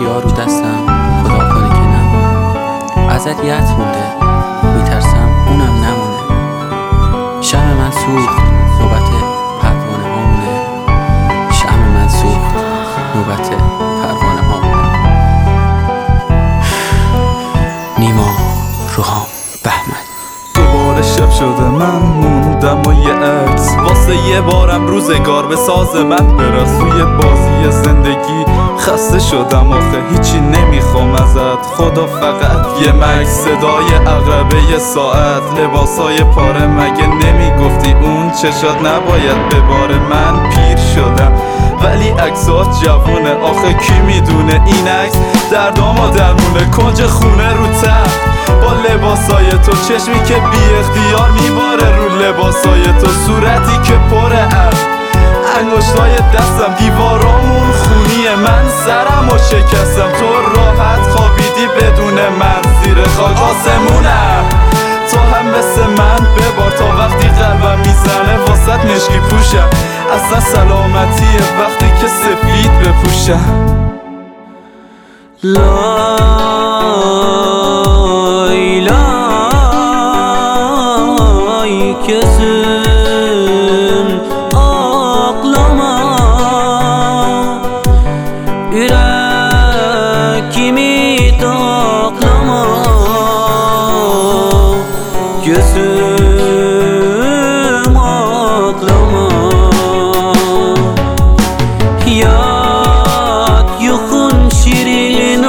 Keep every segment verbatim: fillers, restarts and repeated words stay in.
خیار رو دستم، خدا کنه که نمونه. ازت یت مونده، میترسم اونم نمونه. شمع من سوخت، نوبت پروانه هامونه. شمع من سوخت، نوبت پروانه هامونه. نیما روحام بهمن. دوباره شب شده من موندم و یه عکس واسه یه بارم روزگار به ساز من برس. توی بازی زندگی خسته شدم آخه هیچی نمیخوام ازت خدا، فقط یه مکس، صدای عقربه یه ساعت، لباسای پاره. مگه نمیگفتی اون چشات نباید بباره؟ من پیر شدم ولی عکسات جوونه، آخه کی میدونه این عکس دردامو درمونه. کنج خونه رو تخت با لباسای تو، چشمی که بی اختیار میباره رو لباسای تو، صورتی که پر ابر، انگشتای دستم، دیوارامون خونیه، من سرمو شکستم، تو راحت خوابیدی بدون من زیر خاک آسمونم. تو هم مثل من ببار تا وقتی قلبم میزنه واسط مشکی پوشم. اصلا سلامتیه وقتی که سفید بپوشم. لای لای kesin aklama, yüreğimi taklama, gözüm aklama. Yat yukun şirin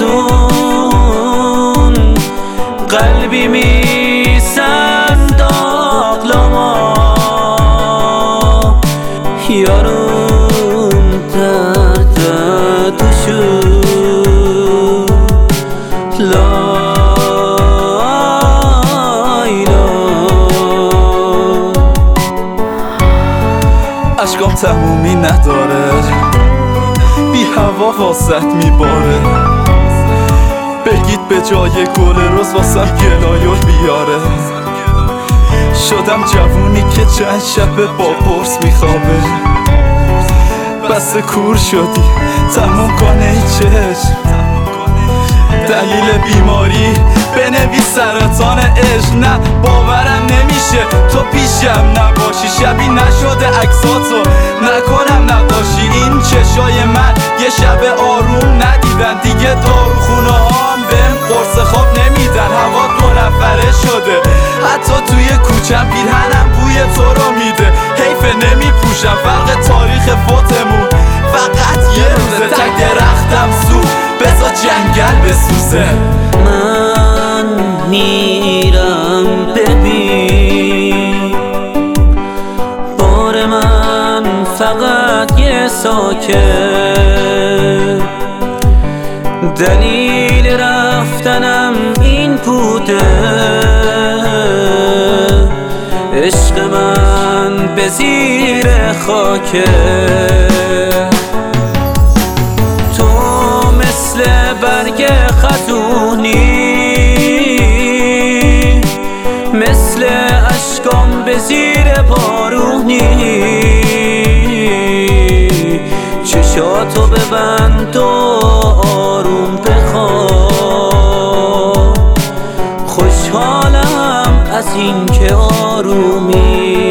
olsun, kalbimi sen taklama. Yarım terte düşüp lay lay. اشکام تمومی نداره، بی هوا واسط میباره. بگید به جای گل روز واسم گلایول بیاره. شدم جوونی که چند شب با پرس میخوابه. بس کور شدی تموم کنه ای چشم، دلیل بیماری بنویس سرطان عشق. نه باورم نمیشه تو پیشم نباشی، شبی نشده عکساتو نکنم نقاشی. این چشای من یه شب آروم ندیدن دیگه، داروخونه ها هم بهم قرص خواب نمیدن. هوا دو نفره شده حتی توی کوچم، پیرهنم بوی تو رو میده. حیف نمیپوشم فرق تاریخ فوتمون فقط یه روزه. تک درختم سوخت بذار جنگل بسوزه. من میرم ببین بار من فقط یه ساکت، دلیل رفتنم این بوده. عشق من به زیر خاکه، تو مثل برگ خزونی، مثل اشکام به زیر بارونی. چشاتو ببند و آروم بخواب، خوشحالم از این که آرومی.